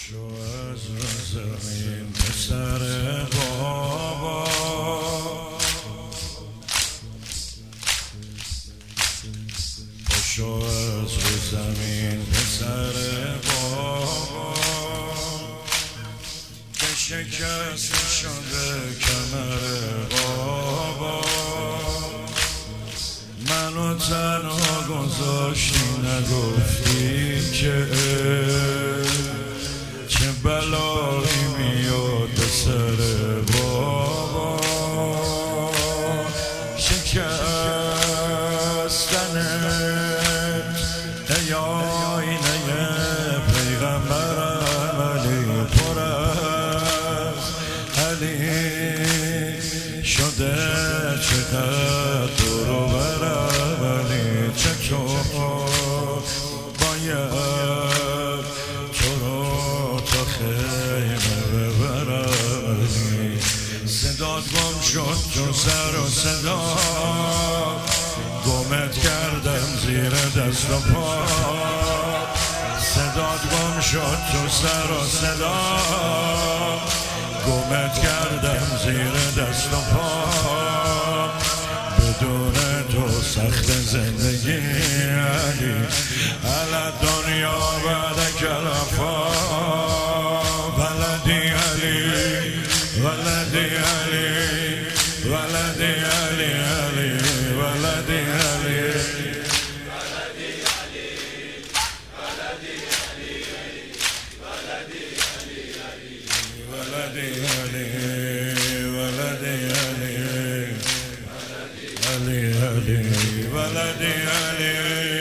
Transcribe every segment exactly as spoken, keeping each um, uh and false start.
شو از زمین پسر بابا، شو از زمین پسر بابا، که شکست شده کمر بابا، منو تنها گذاشتی نگفتی که چه بلایی میاد به سر بابا. شکستنت ای آینه پیغمبرم علی، پر از علی شده چقدر دور و برم علی، چطور باید تو رو تا خیمه ببرم علی. صدات گم شد تو سر و صدا، گمت کردم زیر دست و پا. صدات گم شد تو سر و صدا، گمت کردم زیر دست و پا. بدون تو سخت زندگی علی، علی دنیا بعد کلفا. ولدی علی ولدی علی ولدی علی علی ولدی علی ولدی علی ولدی علی ولدی علی ولدی علی ولدی علی علی علی ولدی علی.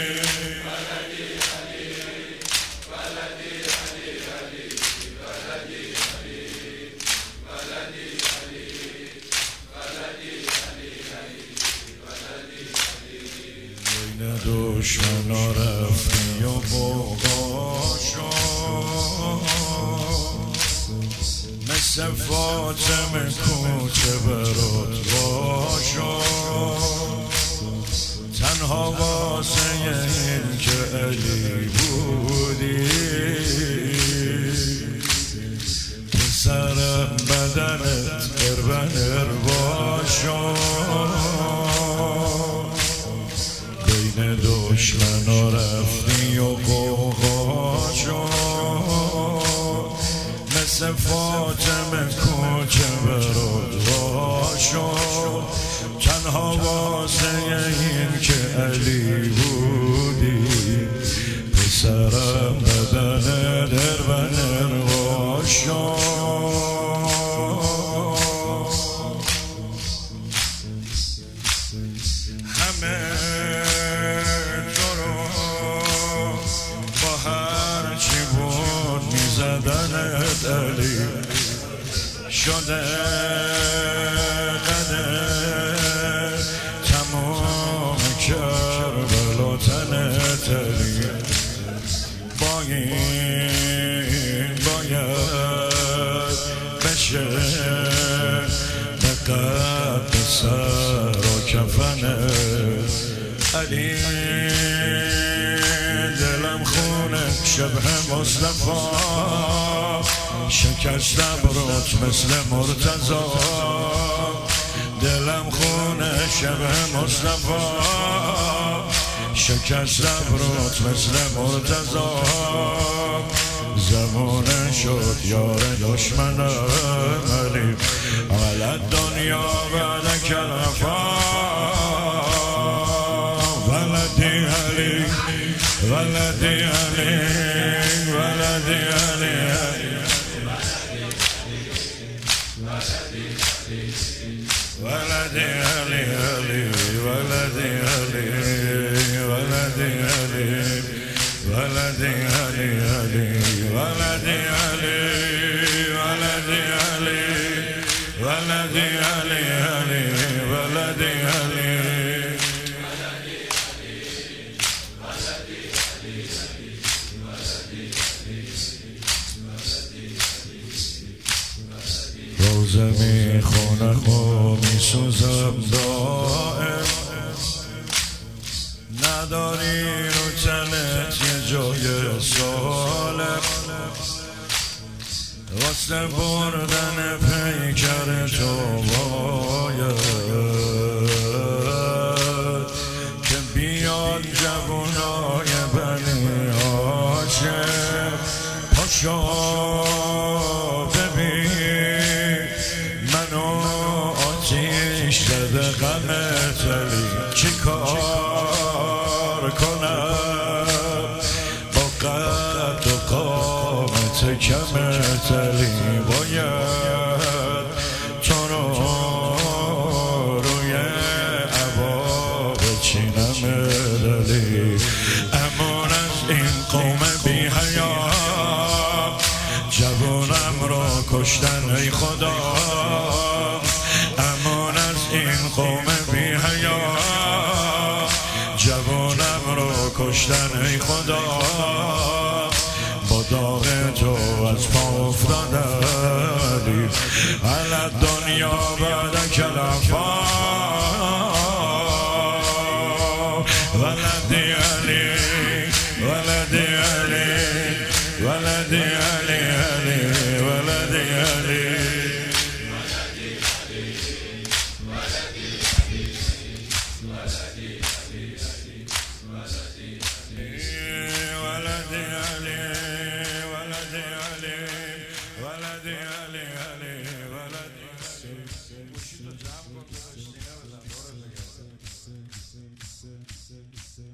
دشمنا رفتی و بابا شد، مثل فاطمه کوچه برات باشد. تنها واسه این که علی بودی، پسرم بدنت قربنر باشد. دشمنا رفتی و قوقا شد، مثل فاطمه کوچه برات باشد. تنها واسه این که علی بودی، پسرم بدن در بنر باشد. همه زدنت علی شده قدر، تمام کربلا تنت علی. با این باید بشه به قد سر و کفن علی. دلم خونه شبه مصطفی، شکستم روت مثل مرتضی. دلم خونه شبه مصطفی، شکستم روت مثل مرتضی. زمونه شد یار دشمنم علی، علی دنیا بعد کلفا. ولدی علی ولدی علی ولدی علی ولدی علی علی ولدی علی ولدی علی ولدی علی علی ولدی علی ولدی علی ولدی علی علی ولدی علی. روزه میخونم و میسوزم دائم، نداری رو تنت یه جای سالم. واسه بردن پیکر تو باید که بیاد جوانای بنی هاشم پاشا ببین منو آتیش داده غمت ولی چی کار کنم با قد و قامت کمت ولی باید تو رو روی عبا بچینم دلی امان از این قوم بی حیا جوانم را کشتن ای خدا امان از این قوم بی حیا جوانم را کشتن ای خدا با داغ تو از پا افتادی علت دنیا بعد کلفا ولدی علی ولدی علی ولدی علی علی ولدی علی Sim, sim, sim, sim, sim, sim.